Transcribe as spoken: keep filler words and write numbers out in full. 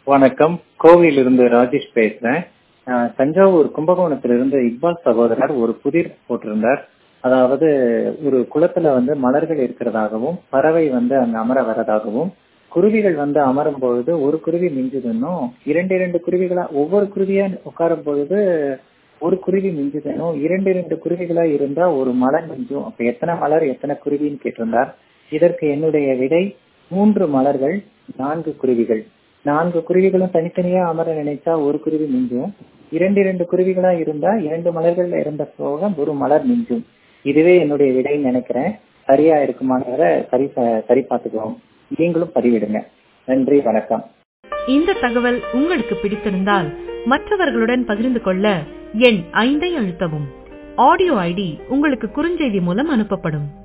வணக்கம். கோவையிலிருந்து ராஜேஷ் பேசுறேன். அஹ், தஞ்சாவூர் கும்பகோணத்திலிருந்து இக்பால் சகோதரர் ஒரு புதிர் போட்டிருந்தார். அதாவது ஒரு குளத்துல வந்து மலர்கள் இருக்கிறதாகவும் பறவை வந்து அங்க அமர வரதாகவும் குருவிகள் வந்து அமரும் பொழுது ஒரு குருவி மிஞ்சுதுன்னும் இரண்டு இரண்டு குருவிகளா ஒவ்வொரு குருவியா உட்காரும் பொழுது ஒரு குருவி மிஞ்சுதுன்னும் இரண்டு இரண்டு குருவிகளா இருந்தா ஒரு மலர் மிஞ்சும். அப்ப எத்தனை மலர் எத்தனை குருவின்னு கேட்டிருந்தார். இதற்கு என்னுடைய விடை மூன்று மலர்கள் நான்கு குருவிகள். நான்கு குருவிகளும் தனித்தனியா அமர நினைச்சா ஒரு குருவி மிஞ்சும். இரண்டு இரண்டு குருவிகளா இருந்தா இரண்டு மலர்கள்ல இருந்த போக ஒரு மலர் மிஞ்சும். இதுவே என்னுடைய விடைன்னு நினைக்கிறேன். சரியா இருக்குமாங்கிறத சரி சரி பார்த்துக்குவோம். நீங்களும் பதிவிடுங்க. நன்றி, வணக்கம். இந்த தகவல் உங்களுக்கு பிடித்திருந்தால் மற்றவர்களுடன் பகிர்ந்து கொள்ள எண் ஐந்தை அழுத்தவும். ஆடியோ ஐடி உங்களுக்கு குறுஞ்செய்தி மூலம் அனுப்பப்படும்.